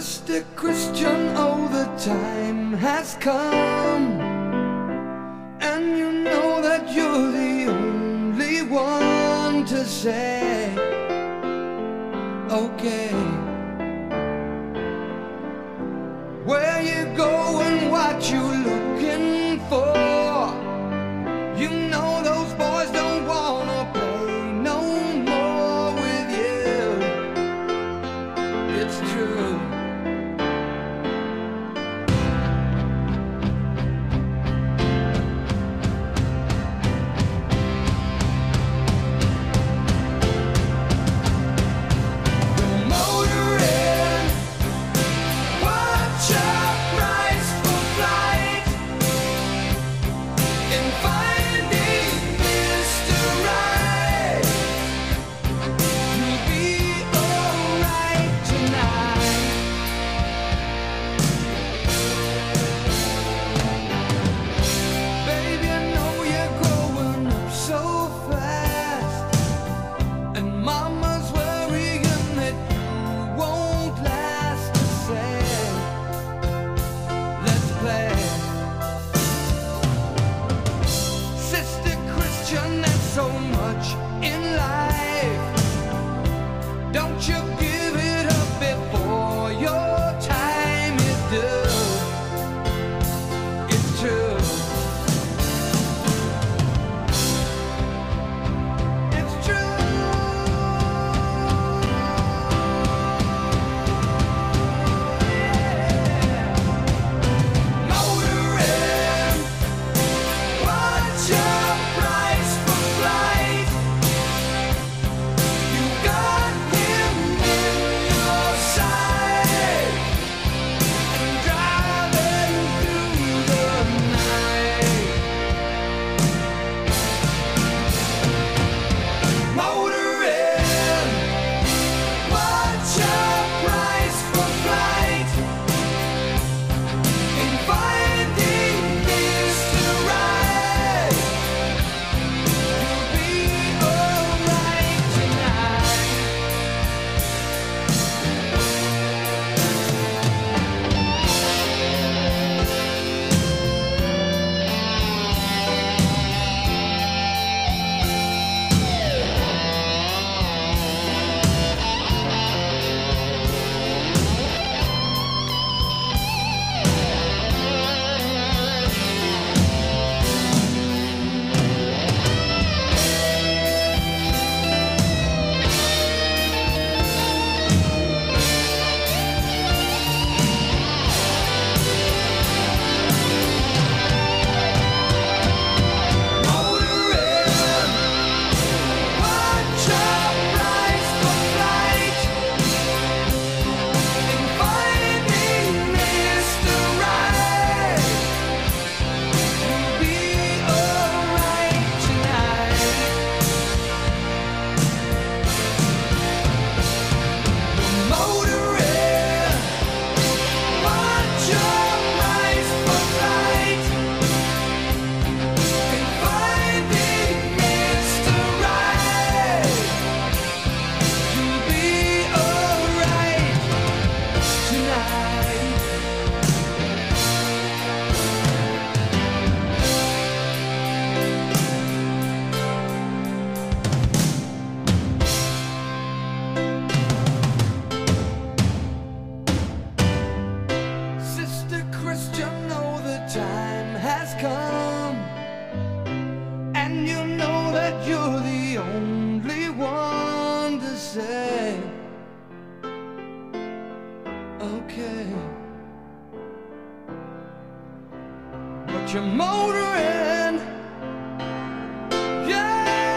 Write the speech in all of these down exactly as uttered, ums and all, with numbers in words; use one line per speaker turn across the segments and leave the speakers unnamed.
Sister Christian, oh, the time has come, and you know that you're the only one to say, okay. Where you going, what you looking for? You know those boys don't wanna play no more with you. It's true. You're motoring, yeah,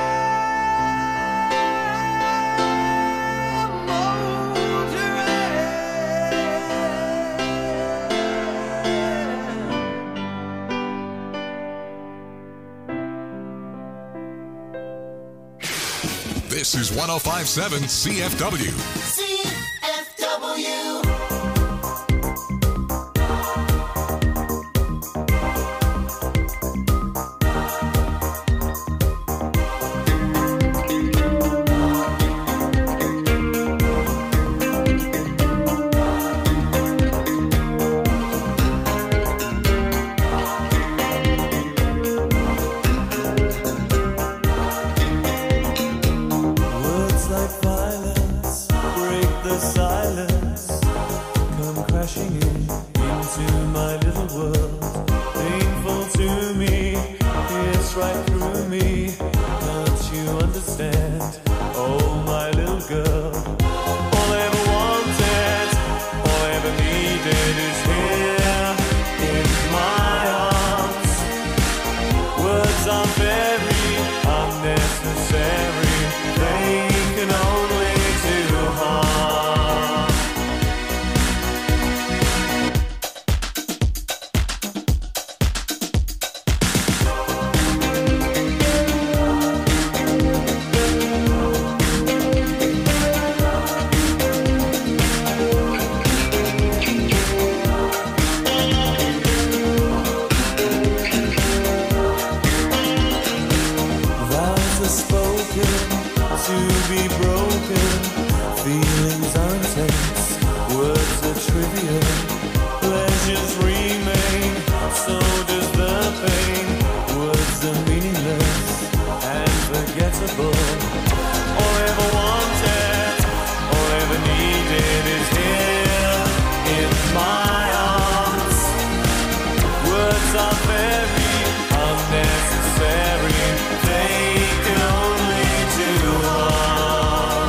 motoring.
This is one oh five point seven C F W.
C F W.
to be broken. Feelings are intense, words are trivial. Pleasures remain, so does the pain. Words are meaningless and forgettable. All I ever wanted, all I ever needed is here in my arms. Words are very unnecessary, they can only do harm.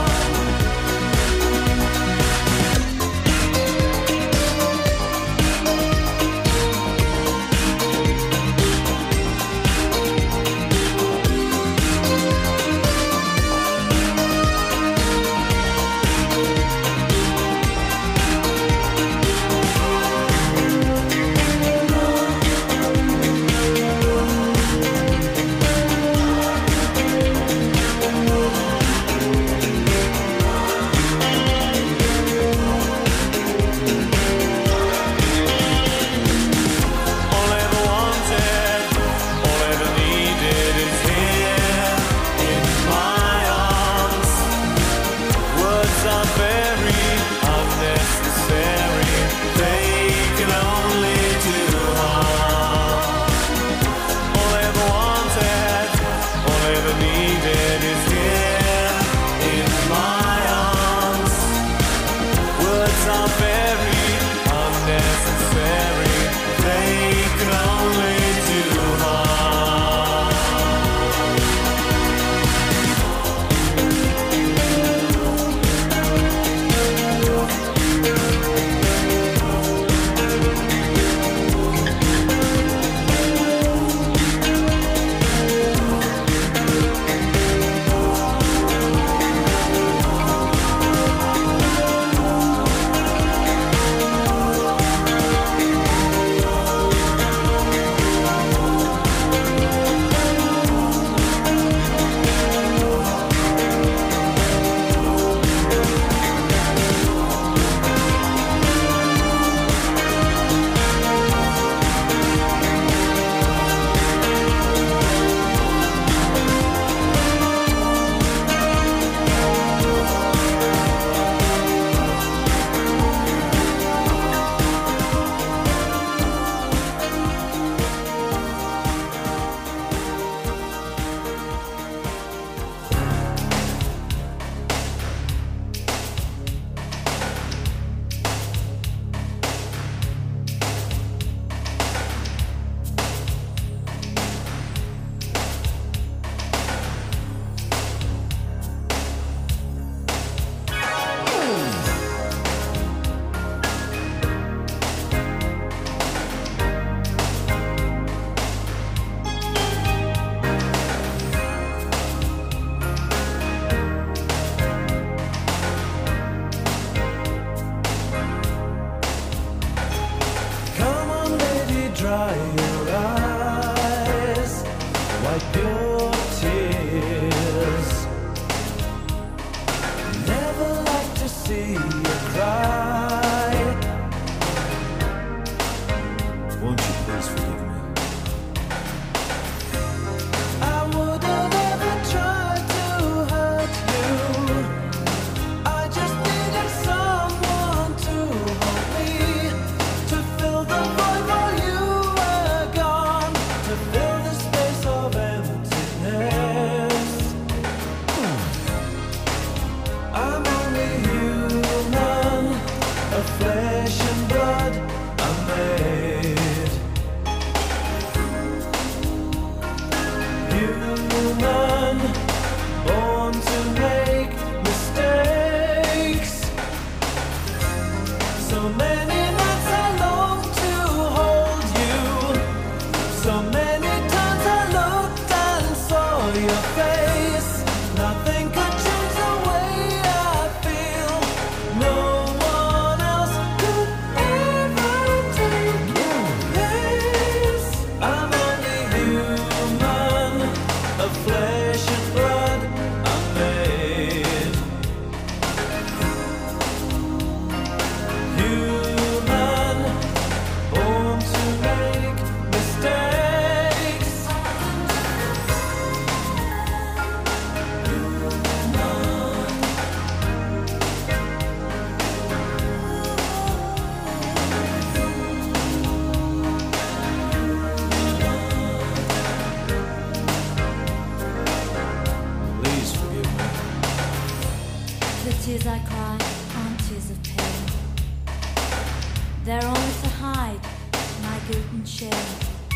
tears I cry aren't tears of pain. They're only to hide my guilt and shame.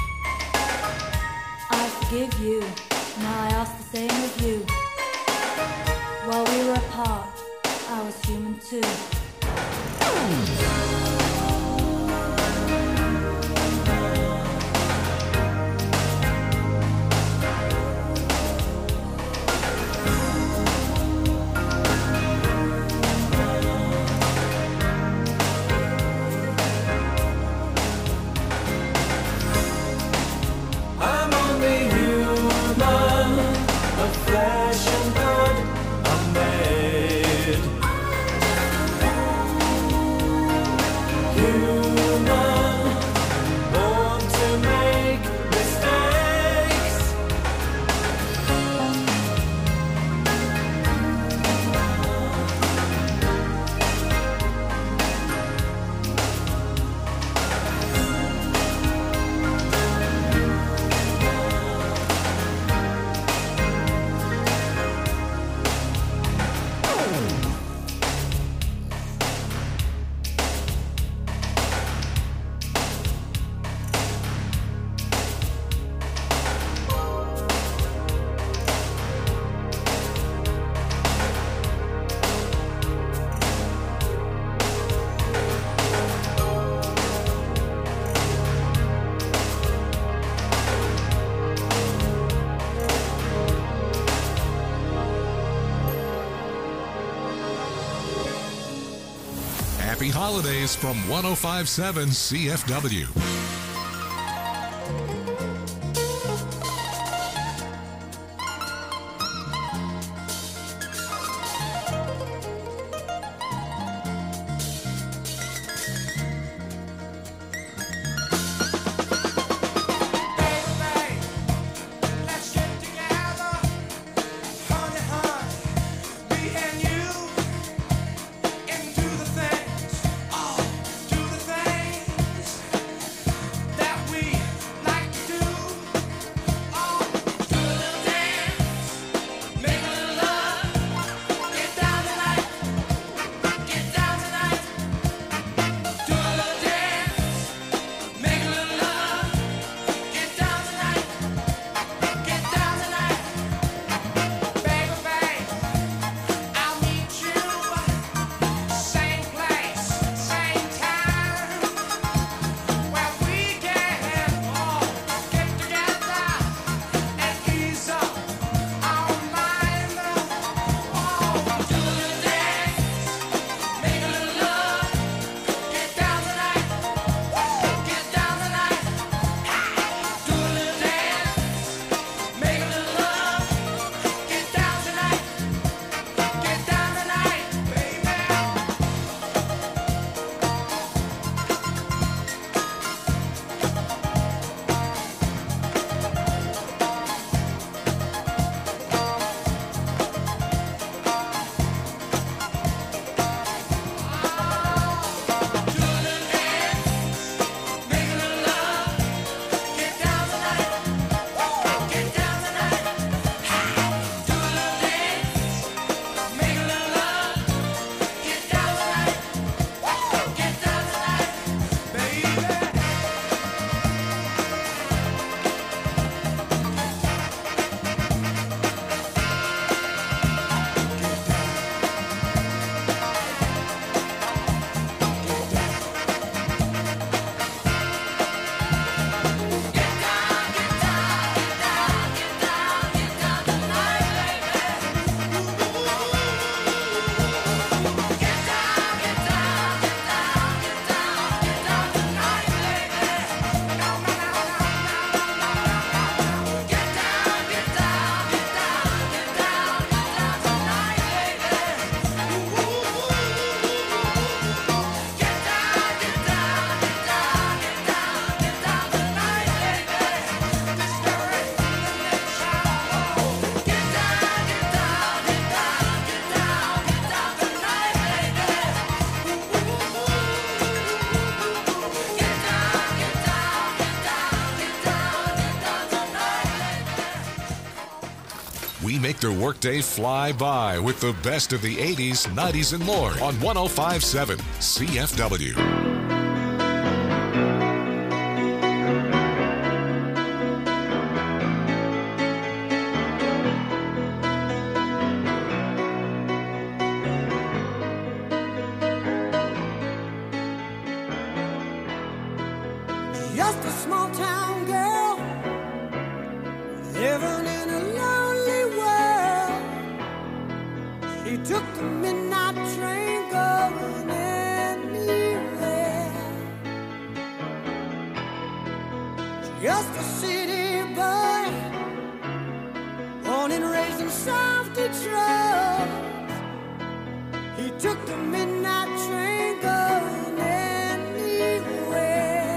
I forgive you, now I ask the same of you. While we were apart, I was human too.
I'm only human, of flesh and blood, I'm made. Human, born to make mistakes.
Happy holidays from one oh five point seven C F W.
Let's get together, honey, honey, me and you, and do the things, oh, do the things
the workday fly by with the best of the eighties, nineties, and more on one oh five point seven C F W.
Just a small town girl living in a lonely world. She took the midnight train going anywhere. Just a city boy, born and raised in South Detroit. He took the midnight train going anywhere.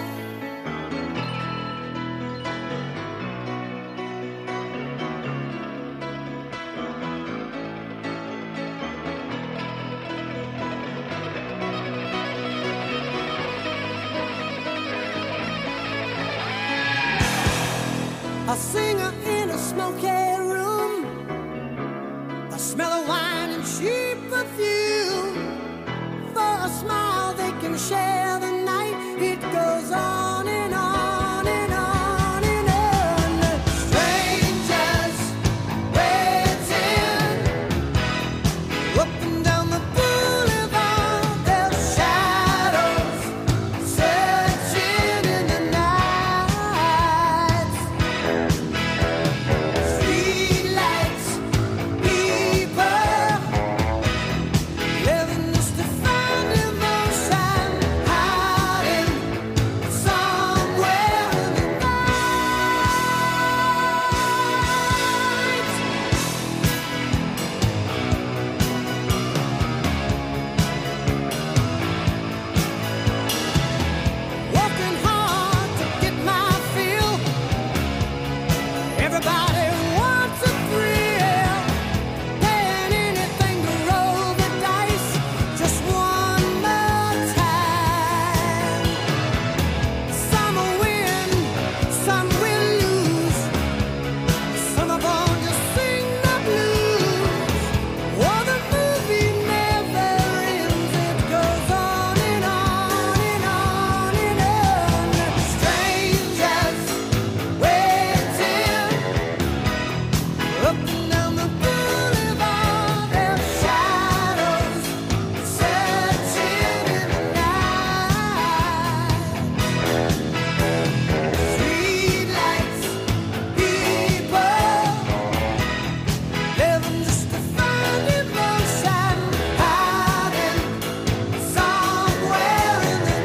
A singer in a smoky room, a smell of wine and cheap perfume. For a smile they can share the night. It goes on and on and on and on. Strangers waiting up and down the boulevard. Their shadows searching in the night. Streetlights, people living just to find emotion, hiding somewhere in the night. Working hard to get my fill. Everybody wants a thrill, paying anything to roll the dice just one more time. Some will win, some will lose. Some are born to sing the blues. Oh, the movie never ends. It goes on and on and on and on. Strangers waiting up and down the boulevard. Their shadows searching in the night. Streetlights, people living just to find emotion, hiding somewhere in the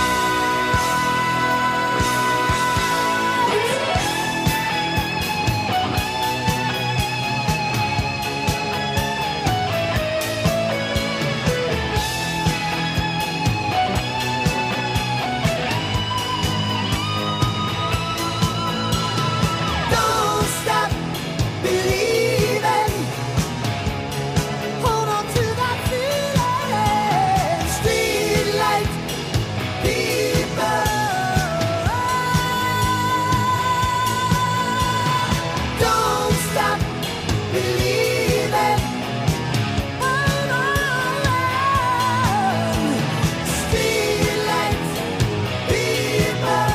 Don't stop believing. Hold on to that feeling. Streetlight people. Don't stop believing. Hold on. Streetlight people.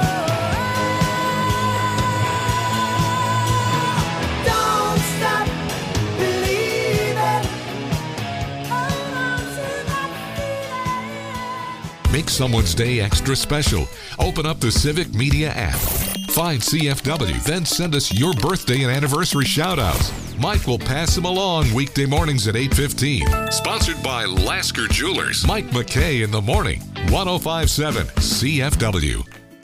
Don't stop believing. Hold on to that feeling.
Make someone's day extra special. Open up the Civic Media app. Find C F W, then send us your birthday and anniversary shout-outs. Mike will pass them along weekday mornings at eight fifteen. Sponsored by Lasker Jewelers. Mike McKay in the morning. one oh five point seven C F W.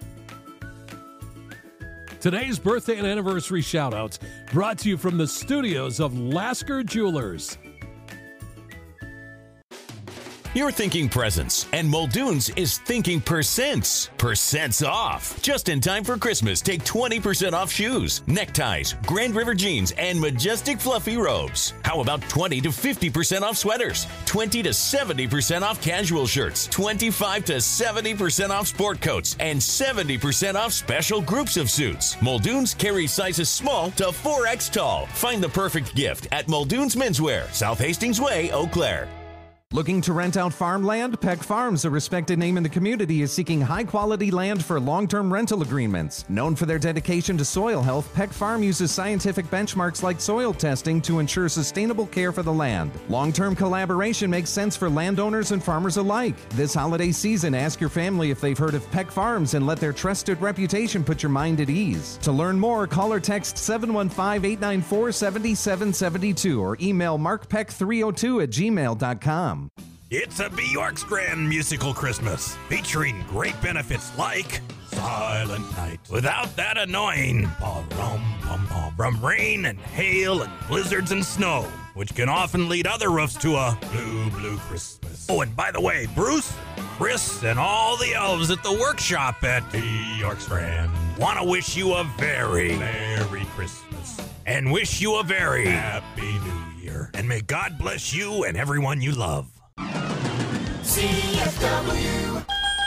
Today's birthday and anniversary shout-outs brought to you from the studios of Lasker Jewelers.
You're thinking presents, and Muldoon's is thinking percents. Percents off. Just in time for Christmas, take twenty percent off shoes, neckties, Grand River jeans, and Majestic fluffy robes. How about twenty to fifty percent off sweaters, twenty to seventy percent off casual shirts, twenty-five to seventy percent off sport coats, and seventy percent off special groups of suits. Muldoon's carries sizes small to four X tall. Find the perfect gift at Muldoon's Menswear, South Hastings Way, Eau Claire.
Looking to rent out farmland? Peck Farms, a respected name in the community, is seeking high-quality land for long-term rental agreements. Known for their dedication to soil health, Peck Farm uses scientific benchmarks like soil testing to ensure sustainable care for the land. Long-term collaboration makes sense for landowners and farmers alike. This holiday season, ask your family if they've heard of Peck Farms and let their trusted reputation put your mind at ease. To learn more, call or text seven one five, eight nine four, seven seven seven two or email mark peck three oh two at gmail dot com.
It's a Bjorkstrand musical Christmas, featuring great benefits like Silent Night, without that annoying pa-rum-pum-pum from rain and hail and blizzards and snow, which can often lead other roofs to a blue, blue Christmas. Oh, and by the way, Bruce, Chris, and all the elves at the workshop at Bjorkstrand want to wish you a very Merry Christmas and wish you a very Happy New Year. And may God bless you and everyone you love.
C F W.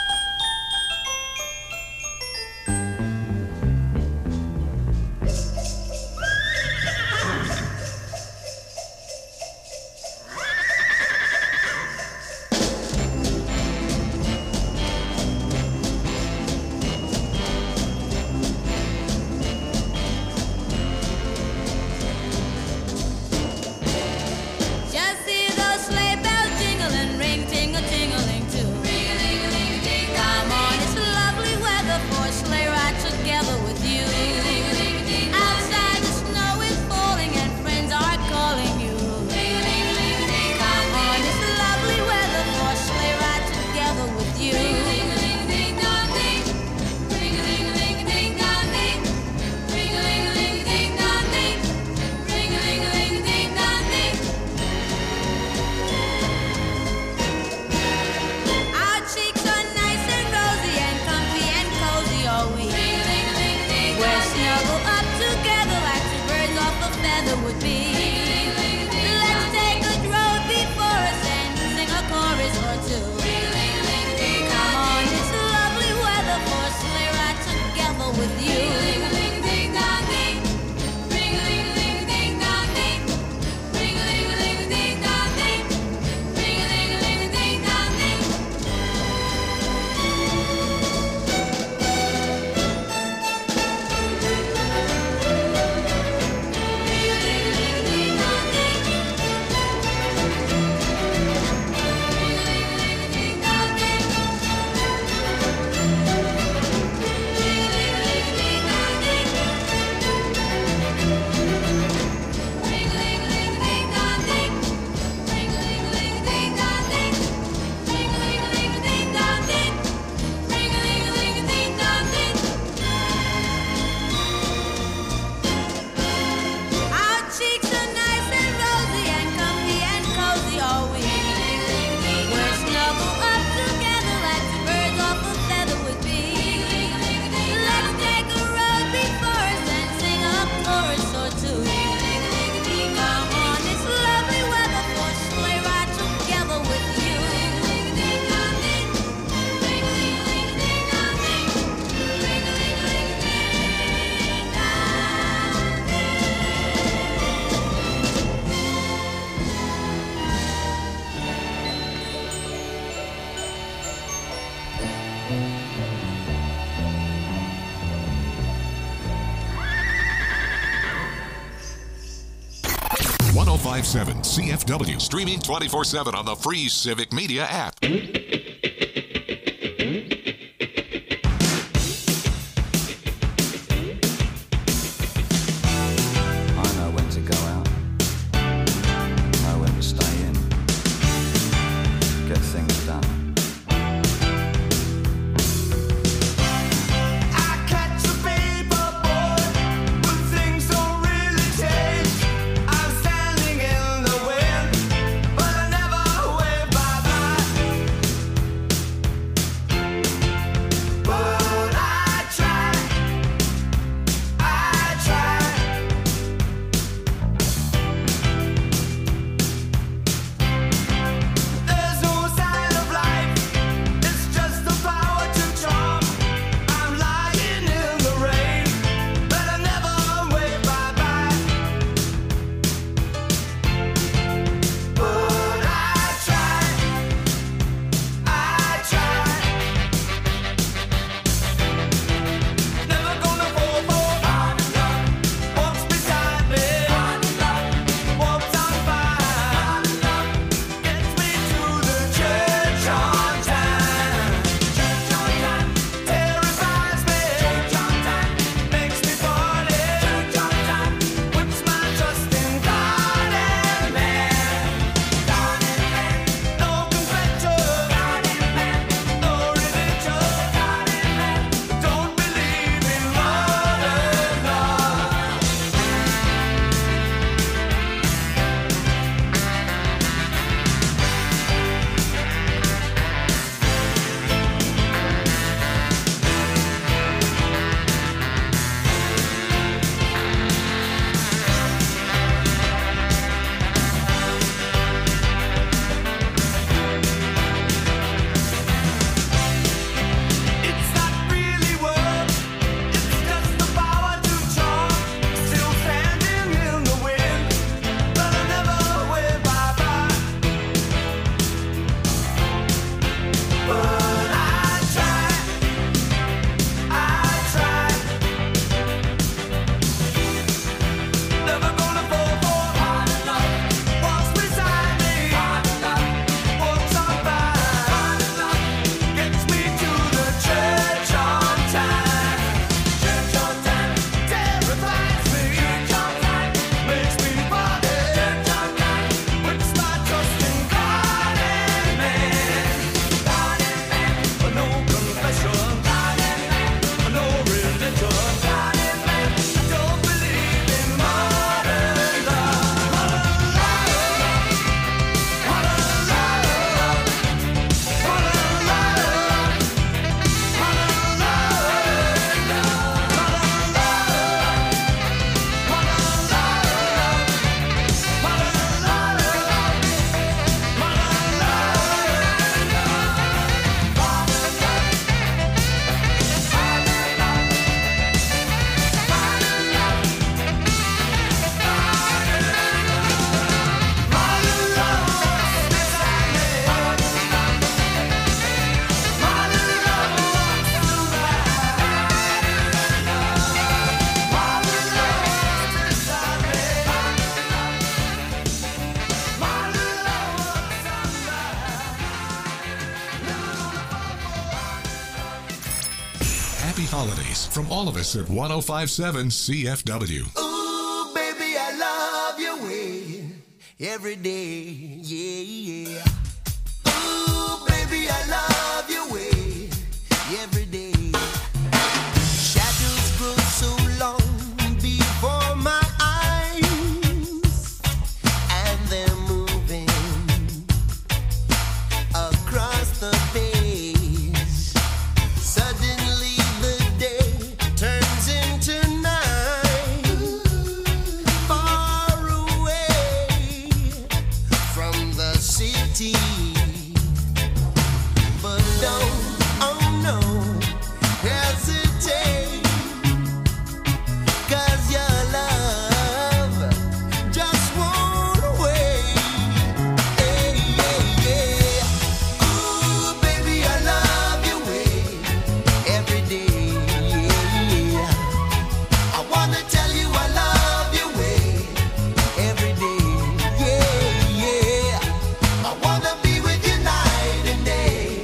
Just hear those sleigh bells jingling, ring, tingle, tingling too. Come on, it's lovely weather for a sleigh ride together with you. Outside the snow is falling and friends are calling you. Come on, it's lovely weather for a sleigh ride together with you. Our cheeks are nice and rosy and comfy and cozy all week. We're snuggled up together like two birds off a feather would be. Let's take a road before us and sing a chorus or two. Come on, it's lovely weather for a sleigh ride together with you. Our cheeks are nice and rosy and comfy and cozy all week. We're snuggled up together like two birds off a feather would be. Let's take a road before us and sing a chorus or two. Come on, it's lovely weather for a sleigh ride together with you.
one oh five point seven C F W, streaming twenty-four seven on the free Civic Media app.
I know when to go out, know when to stay in, get things done.
I catch a paper boy, but things don't really change. I'm standing in the wind, but I never wave bye bye.
holidays from all of us at one oh five point seven C F W.
Ooh, baby, I love your way every day, yeah, yeah. Ooh, baby, I love your way every day. Shadows grow so long before my eyes, and they're moving across the page. Suddenly the day turns into night, far away from the city. But don't, oh no, hesitate, 'cause your love just won't wait. Hey, yeah, yeah. Ooh, baby, I love your way every day, yeah. I wanna tell you I love your way every day, yeah, yeah. I wanna be with you night and day.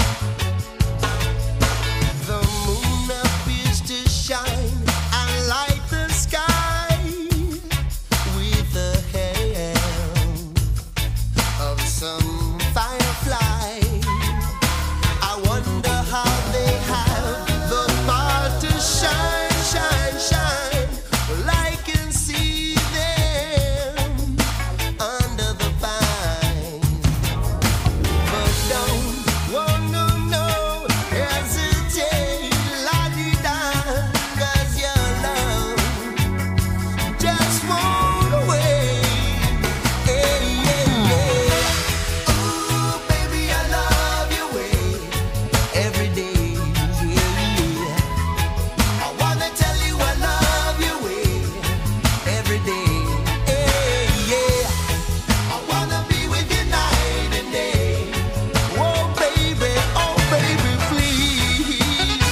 The moon appears to shine and light the sky with the help of some firefly. I wonder how they have the power to shine, shine, shine. Well, I can see them under the pine. But don't, oh no, no, hesitate, la-di-da, 'cause your love just won't wait. Hey, yeah, yeah. Ooh, baby, I love your way every day, yeah. I wanna tell you I love your way every day, hey, yeah. I wanna be with you night and day. Oh, baby, oh, baby, please.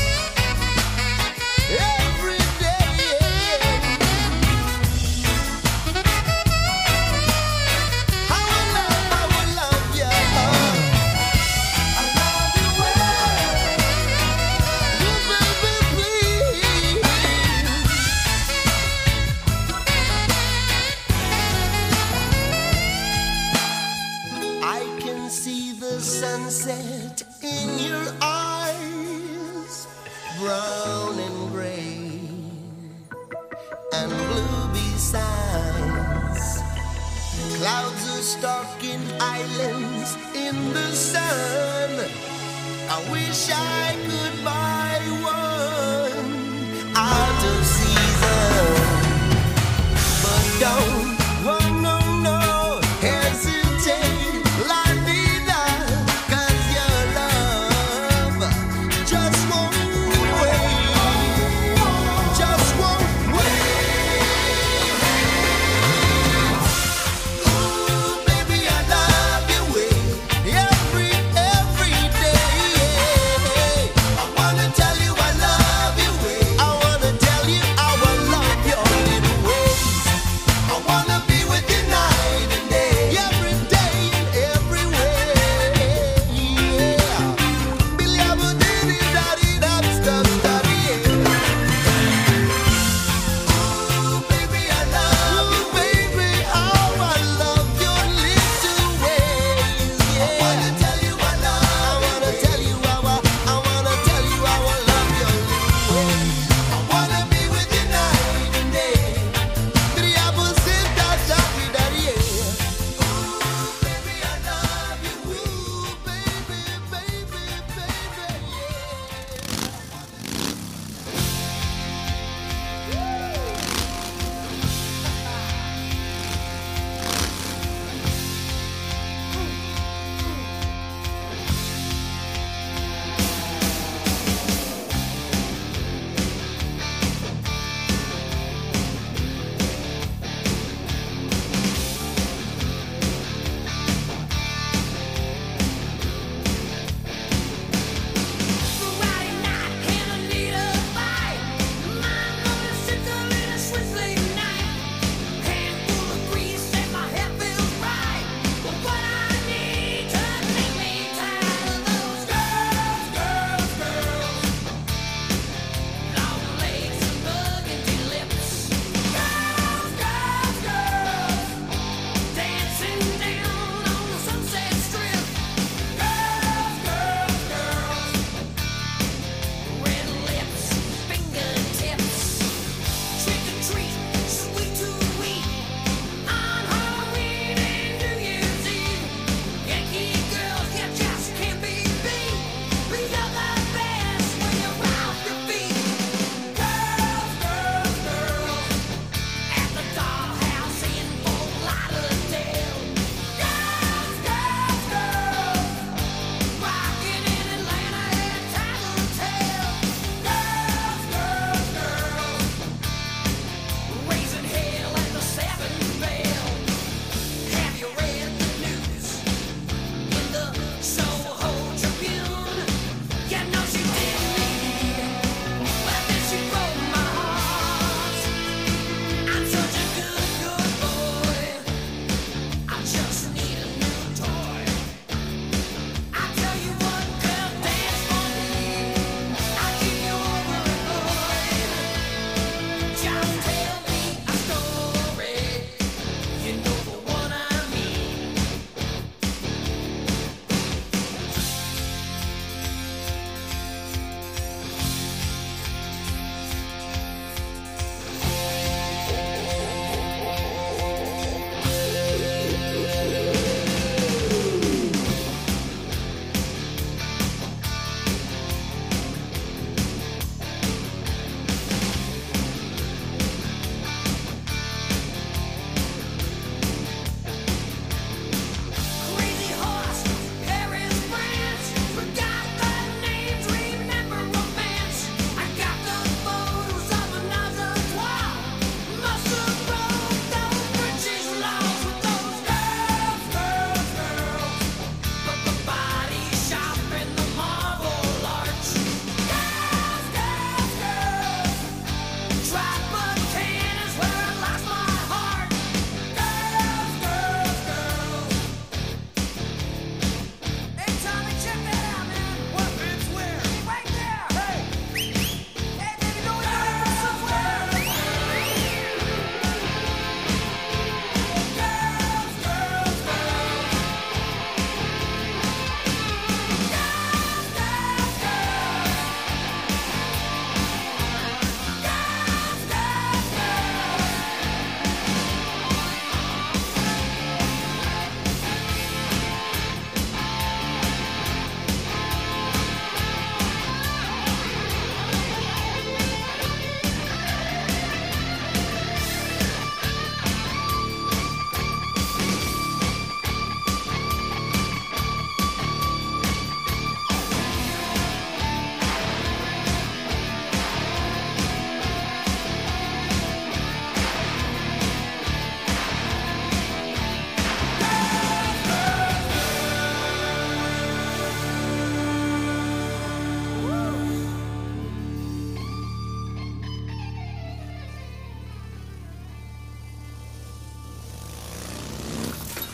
Every day, I will love, I will love you. I love you well. Oh, baby, please. I can see the sunset in your eyes, brown and gray and blue besides. Clouds are stalking islands in the sun. I wish I could buy one out of season. But don't, oh no, no, hesitate, la-di-da, 'cause your love just won't wait, just won't wait. Ooh, baby, I love your way every, every day. I wanna tell you I love your way. I wanna tell you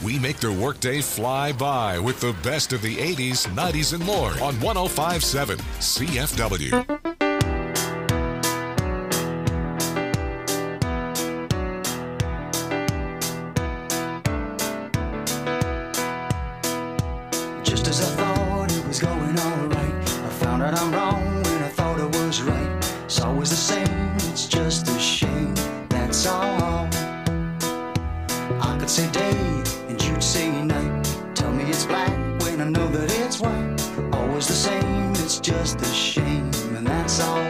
We make their workday fly by with the best of the eighties, nineties, and more on one oh five point seven C F W.
Just as I thought it was going all right, I found out I'm wrong when I thought I was right. It's always the same, it's just a shame, that's all. I could say day and you'd say night. Tell me it's black when I know that it's white. Always the same, it's just a shame, and that's all.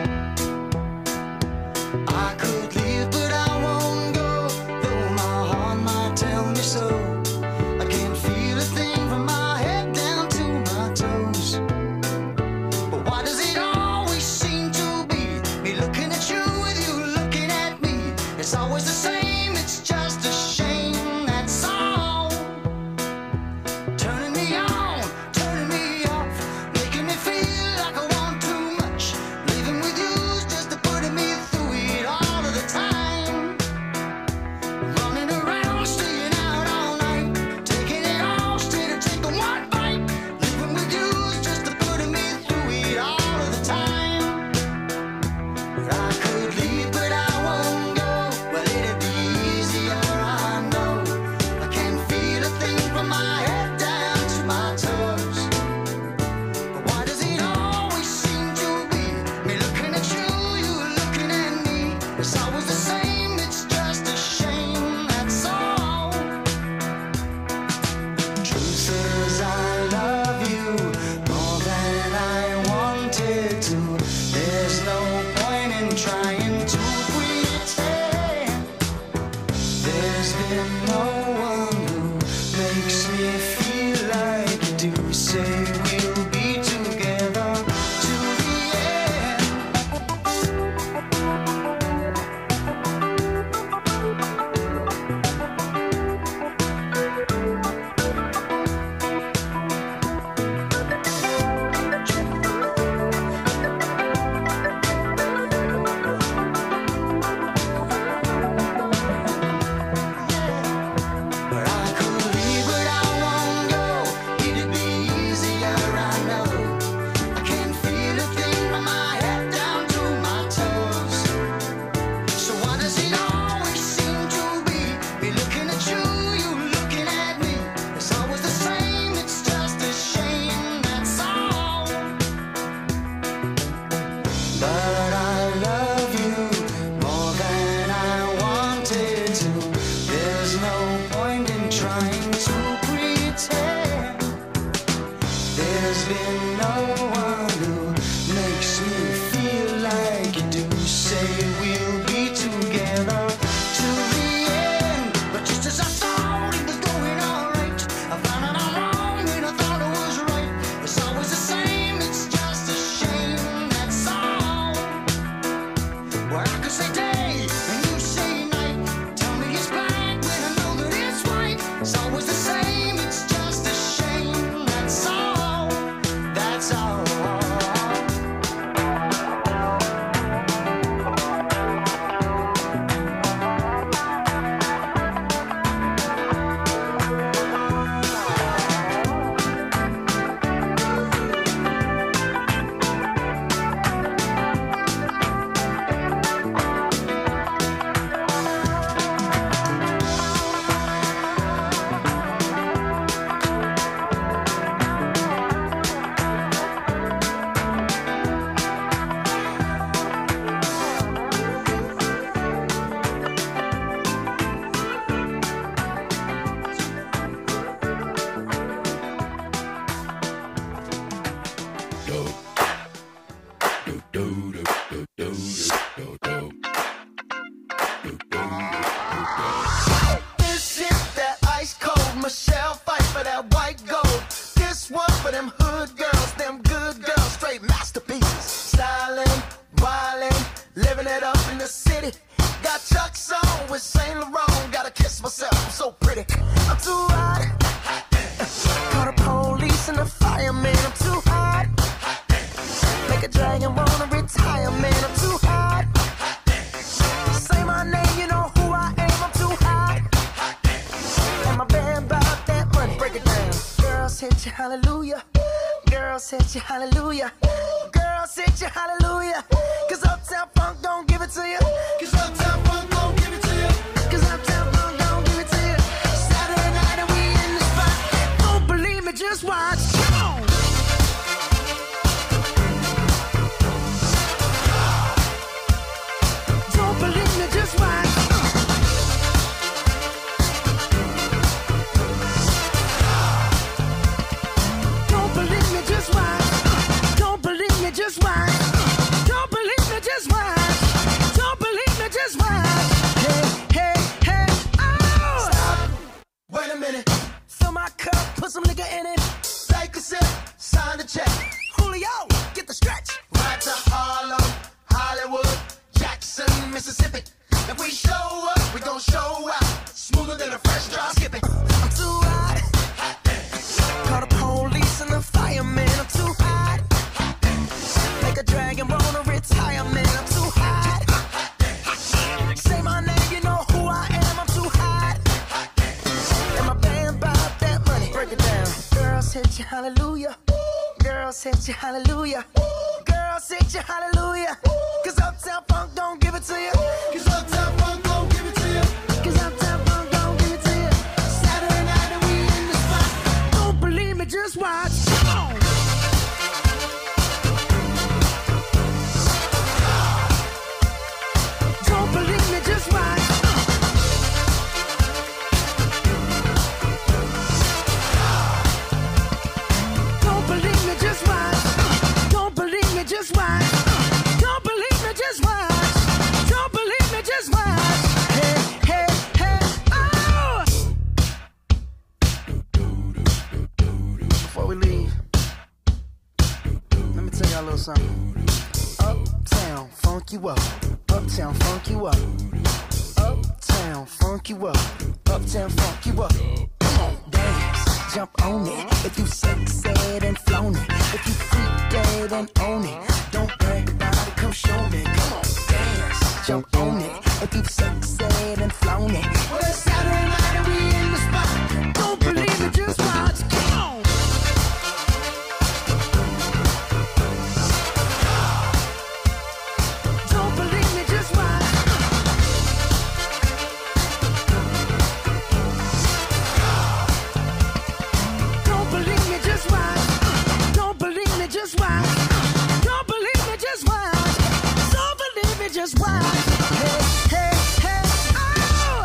I could leave, but I won't go, though my heart might tell me so. I can't feel a thing from my head down to my toes. But why does it always seem to be me looking at you with you looking at me? It's always the same, it's just a shame, that's all. Turning me on, turning me off, making me feel like I want too much. Living with you's just putting me through it all of the time. Running around, staying out all night, taking it all instead of taking one bite. Living with you's just putting me through it all of the time. But I could leave, but I won't go. Well, it'd be easier, I know. I can't feel a thing from my head down to my toes. But why does it always seem to be me looking at you, you looking at me? It's always the same, it's just a shame, that's all. Truth says I love you more than I wanted to. There's no point in trying to pretend. There's been no one who makes me feel like you do. Say we'll be together to the end. But I could leave, but I won't go. It'd be easier, hit you hallelujah. Girls hit you hallelujah. Girls hit you hallelujah. Cause Uptown Funk don't give it to you. Cause Uptown Funk don't give it to you. Cause Uptown Funk don't give it to you. Saturday night and we in the spot. Don't believe me, just watch. Come on. Don't believe me, just watch. Don't believe me, just watch. Don't believe me, just watch. Don't believe me, just watch. Don't believe me, just watch. Hey, hey, hey, oh! Stop. Wait a minute. Fill my cup, put some nigga in it. Take a sip, sign the check. Julio, get the stretch. Right to Harlem, Hollywood, Jackson, Mississippi. If we show up, we gon' show out. Smoother than a fresh drop. Skip it. I'm too hot. Call the police and the fireman. I'm too hot. Make a dragon wanna retire, man. I'm too hot. Say my name, you know who I am. I'm too hot. And my band bought that money. Break it down. Girls hit you hallelujah. Girls hit you hallelujah. Girls hit you hallelujah. Cause Uptown Funk don't give it to you. Cause Uptown Funk don't give it to you. Cause Uptown Funk don't give it to you. Saturday night and we in the spot. Don't believe me, just watch. Come on. Don't believe me, just watch. Don't believe me, just watch. Don't believe me, just watch. Don't believe me, just watch. Don't believe me, just watch. Hey, hey, hey, oh! Before we leave, let me tell y'all a little something. Uptown, funk you up. Uptown, funk you up. Uptown, funk you up. Uptown, funk you up. Come on, dance, jump on it. If you sexed and flown it. If you freak dead and own it. Don't brag about it, come show me. Come on, dance, jump on it. If you sexed and flown it. Well, it's Saturday night and we in the spot. Don't believe it, just watch. Come on. Don't believe me, just watch. Don't believe me, just watch. Don't believe me, just watch. Don't believe me, just watch. Don't believe me, just watch. Hey, hey, hey, oh!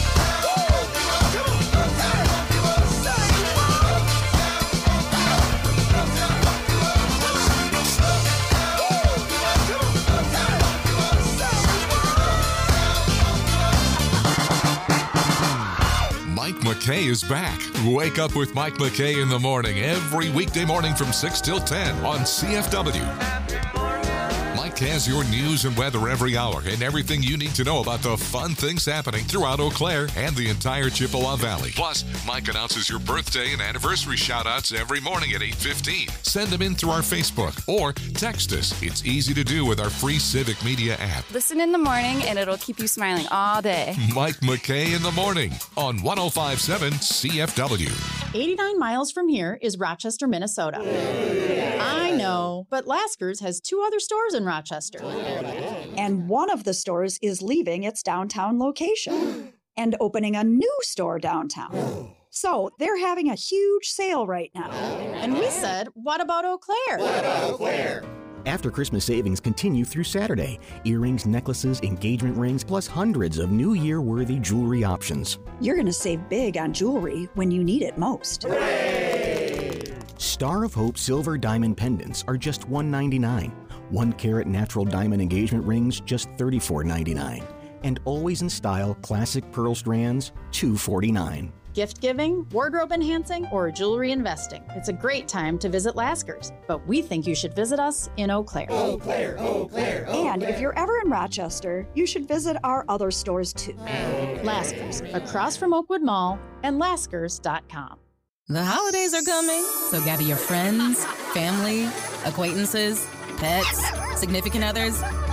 Mike McKay is back. Wake up with Mike McKay in the morning every weekday morning from six till ten on C F W. Mike has your news and weather every hour and everything you need to know about the fun things happening throughout Eau Claire and the entire Chippewa Valley. Plus, Mike announces your birthday and anniversary shout-outs every morning at eight fifteen. Send them in through our Facebook or text us. It's easy to do with our free Civic Media app.
Listen in the morning and it'll keep you smiling all day.
Mike McKay in the morning on one oh five point seven C F W.
eighty-nine miles from here is Rochester, Minnesota. I know, but Lasker's has two other stores in Rochester.
And one of the stores is leaving its downtown location and opening a new store downtown. So they're having a huge sale right now.
And we said, what about Eau Claire?
What about Eau Claire? After Christmas savings continue through Saturday. Earrings, necklaces, engagement rings, plus hundreds of New Year-worthy jewelry options.
You're going to save big on jewelry when you need it most.
Hooray! Star of Hope silver diamond pendants are just one ninety-nine. One carat natural diamond engagement rings just thirty-four ninety-nine. And always in style classic pearl strands, two forty-nine.
Gift giving, wardrobe enhancing, or jewelry investing. It's a great time to visit Lasker's, but we think you should visit us in Eau Claire.
Eau Claire, Eau Claire, Eau
And if you're ever in Rochester, you should visit our other stores too.
Lasker's, across from Oakwood Mall, and Laskers dot com.
The holidays are coming, so gather your friends, family, acquaintances, pets, significant others,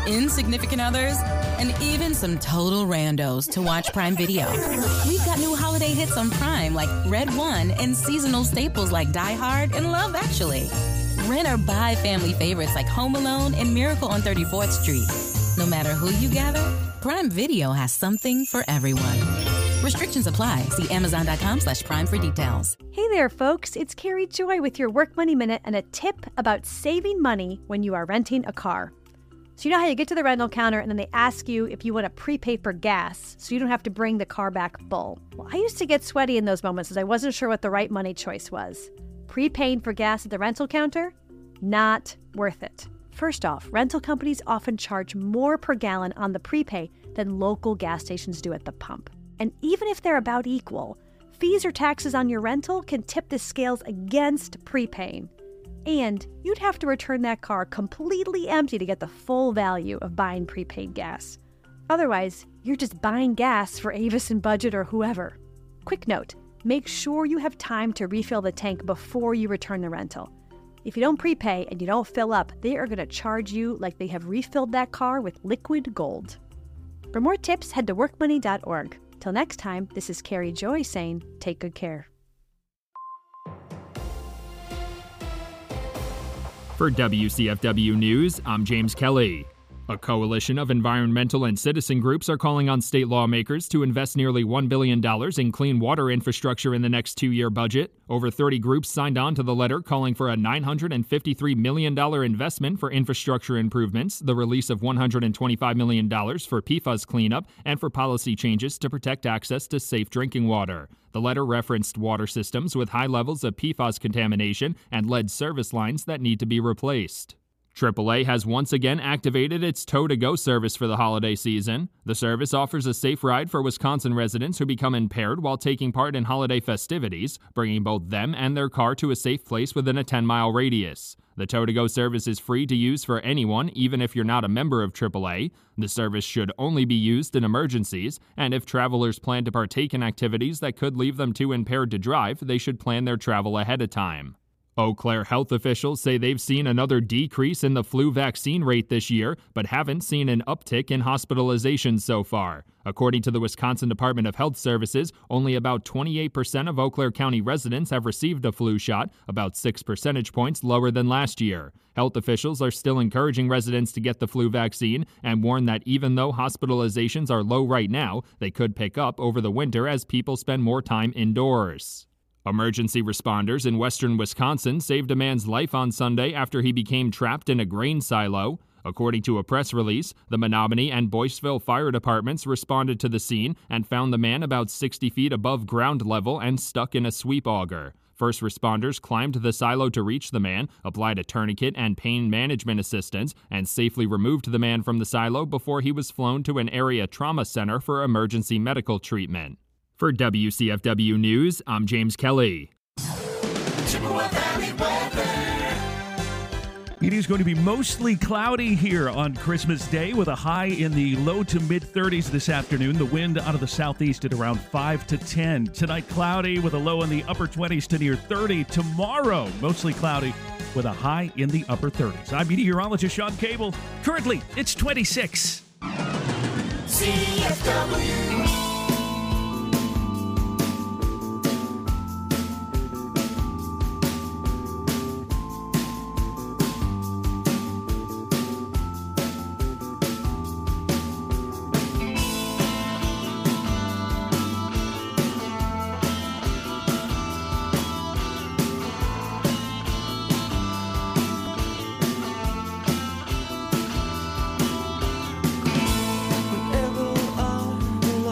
insignificant others, and even some total randos to watch Prime Video. We've got new holiday hits on Prime like Red One and seasonal staples like Die Hard and Love Actually. Rent or buy family favorites like Home Alone and Miracle on thirty-fourth Street. No matter who you gather, Prime Video has something for everyone. Restrictions apply. See Amazon.com slash Prime for details.
Hey there, folks. It's Carrie Joy with your Work Money Minute and a tip about saving money when you are renting a car. So you know how you get to the rental counter and then they ask you if you want to prepay for gas so you don't have to bring the car back full. Well, I used to get sweaty in those moments as I wasn't sure what the right money choice was. Prepaying for gas at the rental counter? Not worth it. First off, rental companies often charge more per gallon on the prepay than local gas stations do at the pump. And even if they're about equal, fees or taxes on your rental can tip the scales against prepaying. And you'd have to return that car completely empty to get the full value of buying prepaid gas. Otherwise, you're just buying gas for Avis and Budget or whoever. Quick note, make sure you have time to refill the tank before you return the rental. If you don't prepay and you don't fill up, they are going to charge you like they have refilled that car with liquid gold. For more tips, head to work money dot org. Till next time, this is Carrie Joy saying, take good care.
For W C F W News, I'm James Kelly. A coalition of environmental and citizen groups are calling on state lawmakers to invest nearly one billion dollars in clean water infrastructure in the next two-year budget. Over thirty groups signed on to the letter calling for a nine hundred fifty-three million dollars investment for infrastructure improvements, the release of one hundred twenty-five million dollars for P FAS cleanup, and for policy changes to protect access to safe drinking water. The letter referenced water systems with high levels of P FAS contamination and lead service lines that need to be replaced. triple A has once again activated its Tow-to-Go service for the holiday season. The service offers a safe ride for Wisconsin residents who become impaired while taking part in holiday festivities, bringing both them and their car to a safe place within a ten-mile radius. The Tow-to-Go service is free to use for anyone, even if you're not a member of triple A. The service should only be used in emergencies, and if travelers plan to partake in activities that could leave them too impaired to drive, they should plan their travel ahead of time. Eau Claire health officials say they've seen another decrease in the flu vaccine rate this year, but haven't seen an uptick in hospitalizations so far. According to the Wisconsin Department of Health Services, only about twenty-eight percent of Eau Claire County residents have received a flu shot, about six percentage points lower than last year. Health officials are still encouraging residents to get the flu vaccine and warn that even though hospitalizations are low right now, they could pick up over the winter as people spend more time indoors. Emergency responders in western Wisconsin saved a man's life on Sunday after he became trapped in a grain silo. According to a press release, the Menominee and Boyceville fire departments responded to the scene and found the man about sixty feet above ground level and stuck in a sweep auger. First responders climbed the silo to reach the man, applied a tourniquet and pain management assistance, and safely removed the man from the silo before he was flown to an area trauma center for emergency medical treatment. For W C F W News, I'm James Kelly.
It is going to be mostly cloudy here on Christmas Day with a high in the low to mid thirties this afternoon. The wind out of the southeast at around five to ten. Tonight, cloudy with a low in the upper twenties to near thirty. Tomorrow, mostly cloudy with a high in the upper thirties. I'm meteorologist Sean Cable. Currently, it's twenty-six.
C F W.
Whenever I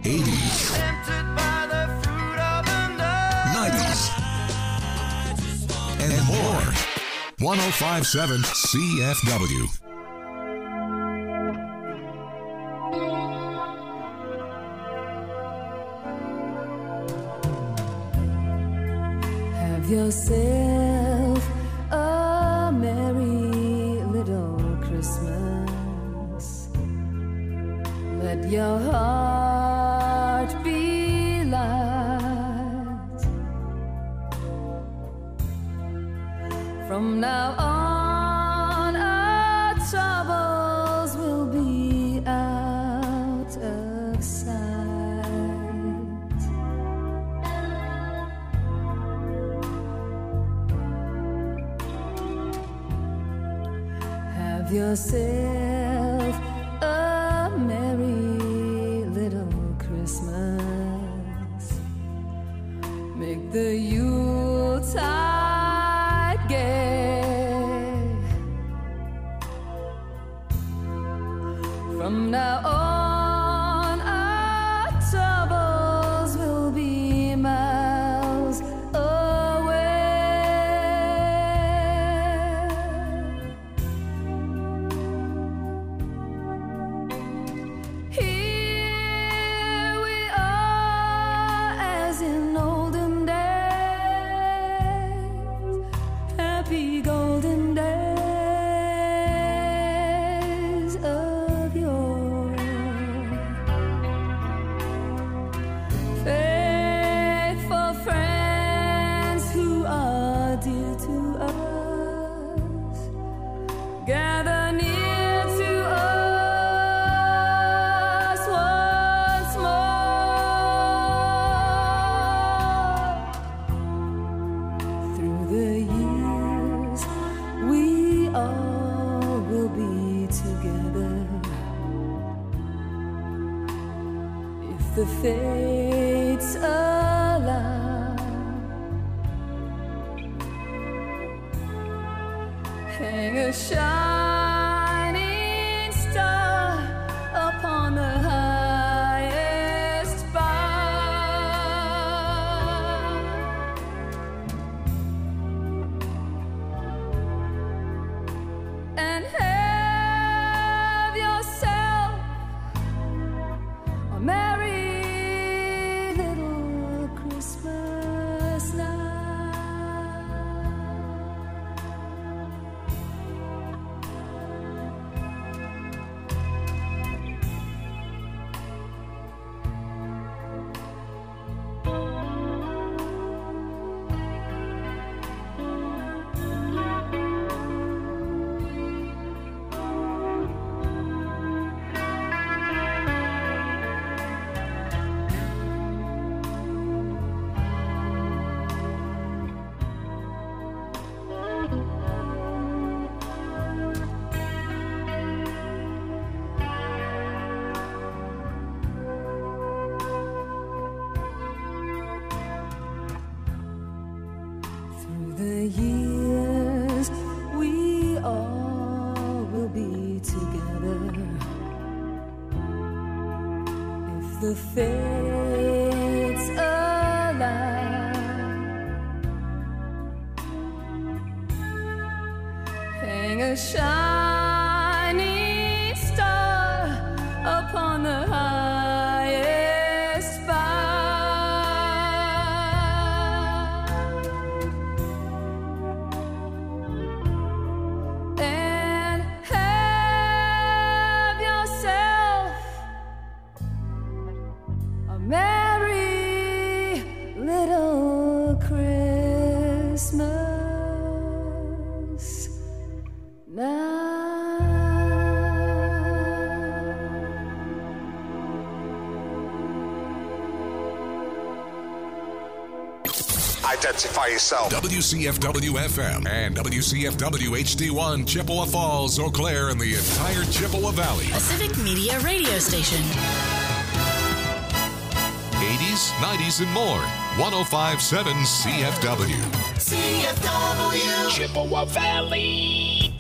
eighties, nineties, and more. one oh five point seven C F W.
Have yourself a merry little Christmas. Let your heart be light. From now on, our troubles will be out of sight. Have yourself a merry little Christmas. Make the Yuletide gay. From now on, our troubles will be miles away. Here we are as in olden days, happy golden days of yore. Faithful friends who are dear to us, gather near to us once more. Through the years, we all will be together. If the fates allow, hang a shining star upon the highest bough, and have yourself a merry little Christmas now. Through the years, we all will be together. If the fates allow, hang a shining star upon the highest bough, and have yourself a merry little Christmas now.
Identify yourself. W C F W F M and W C F W H D one, Chippewa Falls, Eau Claire, and the entire Chippewa Valley.
A Civic Media radio station.
eighties, nineties, and more. one oh five point seven C F W.
C F W.
Chippewa Valley.